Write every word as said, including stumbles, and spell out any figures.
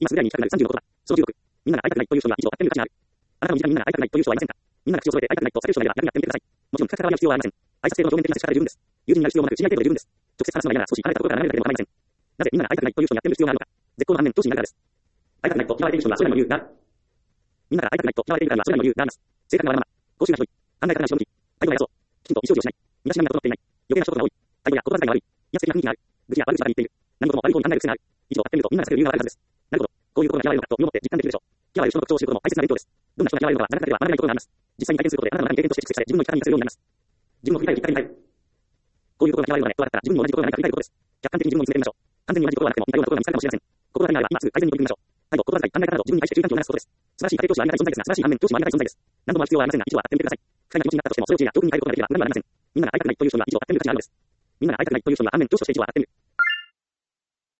今すぐぐらいに行きたくなるさんじゅうの言葉。そのじゅうろく。みんなが会いたくないという人には以上当てる価値がある。あなたの身近にみんなが会いたくないという人はいませんか？みんなが口を揃えて会いたくないと叫る人がいれば逆にやってみてください。もちろん深く関わり合う必要はありません。挨拶程度の表面的な接し方で十分です。友人になる必要もなく知り合い程度で十分です。直接話すのが嫌なら少し離れたところから離れるだけでも構いません。なぜみんなが会いたくないという人にやってみる必要があるのか。絶好の反面、上司になるからです。会いたくないと嫌われている人にはそれらの理由がある。みんなが会いたくないと嫌われているからにはそれらの理由があります。性格がわがまま。口臭がひどい。考え方が後ろ向き。態度が偉そう。きちんと意思表示をしない。身だしなみが整っていない。余計な衝突が多い。態度や言葉遣いが悪い。威圧的な雰囲気がある。愚痴や悪口ばかり言っている。何事も悪い方に考える癖がある。以上を当てみるとみんなが避ける理由がわかるはずです。なるほど。こういうことが嫌われるのかと身をもって実感できるでしょう。嫌われる人の特徴を知ることも大切な勉強です。どんな人が嫌われるのかはなかなかでは学べないことがあります。実際に体験することであなたの中に経験として蓄積され自分の生き方に活かせるようになります。自分を振り返る、振り返る、振り返る。こういうことが嫌われるのがね、と分かったら自分にも同じことが何か振り返ることです。客観的に自分を見つめてみましょう。完全に同じことはなくても似たようなことが見つかるかもしれません。心当たりがあれば今すぐ改善に取り組みましょう。態度、言葉遣い、考え方など自分に対して注意喚起を促すことです。素晴らしい家庭教師はありがたい存在ですが、素晴らしい反面、教師もありがたい存在です。何度もある必要はありませんが、以上は当てみてください。不快な気持ちになったとしても、それを知りや教訓に変えることができれば無駄にはなりません。みんなが会いたくないという人には以上当てみる価値があるのです。みんなが会いたくないという人には反面、上司として以上は当てみる。